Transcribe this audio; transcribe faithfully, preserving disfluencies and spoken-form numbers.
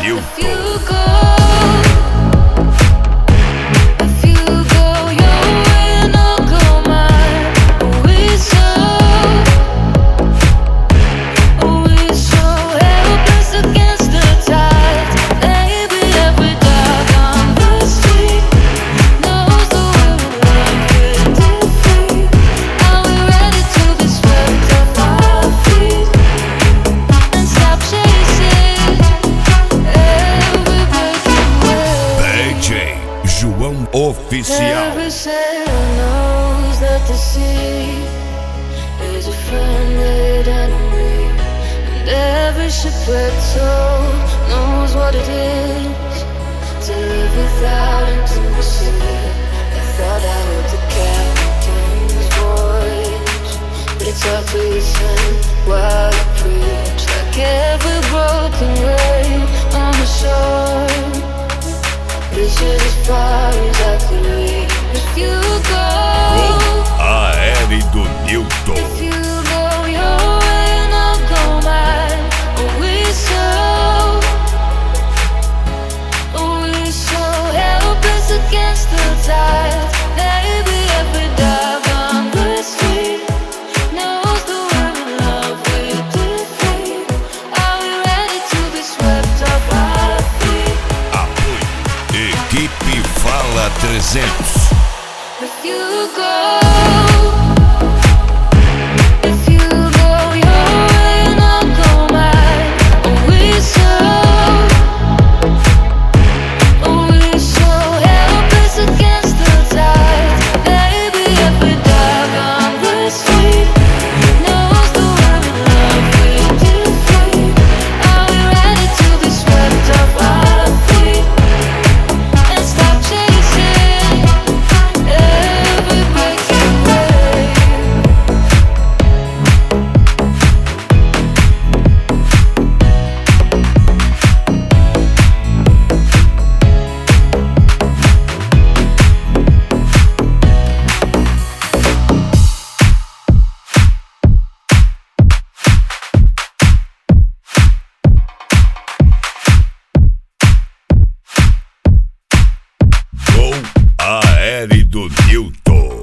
Newton. João Oficial. Every sailor knows that the sea is a friend and enemy, and every shipwrecked soul knows what it is to live without intimacy. I thought I heard the captain's voice, but it's hard to listen while you preach, like every broken wave on the shore. This is as far as I could reach. If you go, Gol aéreo Newton. if you go your way and I'll go mine. Oh, we so, oh, we so helpless against the tide. Maybe every dive on the street knows the word of love we defeat. Are we ready to be swept off our feet? Equipe Fala trezentos. If you go, if you go your way and I'll go mine. Oh, we so, oh, we so helpless against the tide. Baby, every dive on the street knows the word of love we defeat. Are we ready to be swept off our feet and stop chasing every breaking wave? Gol aéreo Newton.